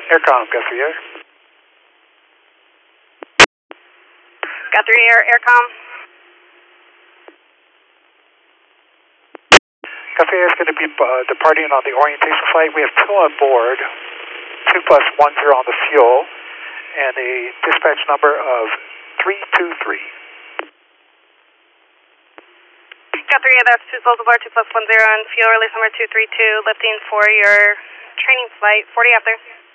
Aircom, Guthrie Air. Guthrie Air, Aircom. Guthrie Air is going to be departing on the orientation flight. We have 2 on board, 2 plus 10 on the fuel, and a dispatch number of 323. Guthrie Air, that's 2 souls aboard, 2 plus 10, and fuel release number 232, lifting for your training flight, 40 after.